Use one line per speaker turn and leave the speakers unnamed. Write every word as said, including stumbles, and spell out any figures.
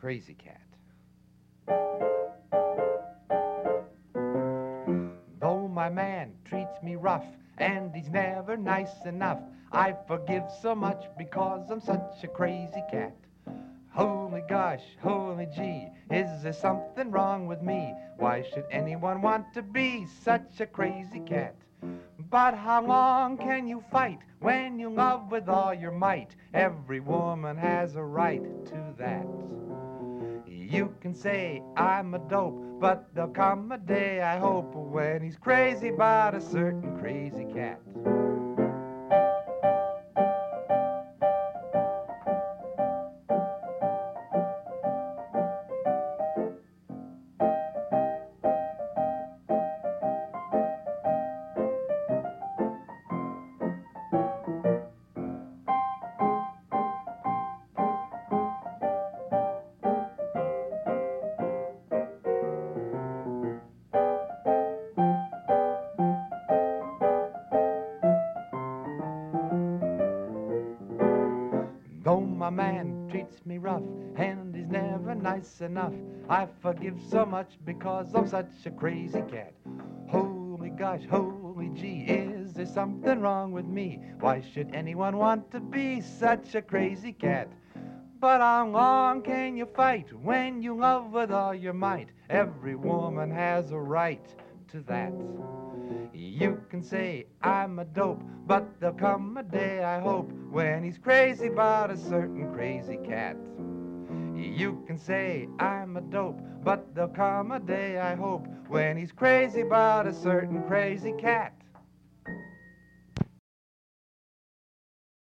crazy cat. Though my man treats me rough and he's never nice enough, I forgive so much because I'm such a crazy cat. Holy gosh, holy gee, is there something wrong with me? Why should anyone want to be such a crazy cat? But how long can you fight when you love with all your might? Every woman has a right to that. You can say I'm a dope, but there'll come a day, I hope, when he's crazy about a certain crazy cat. Though my man treats me rough and he's never nice enough, I forgive so much because I'm such a crazy cat. Holy gosh, holy gee, is there something wrong with me? Why should anyone want to be such a crazy cat? But how long can you fight when you love with all your might? Every woman has a right to that. You can say I'm a dope, but there'll come a day, I hope, when he's crazy about a certain crazy cat. You can say I'm a dope, but there'll come a day, I hope, when he's crazy about a certain crazy cat.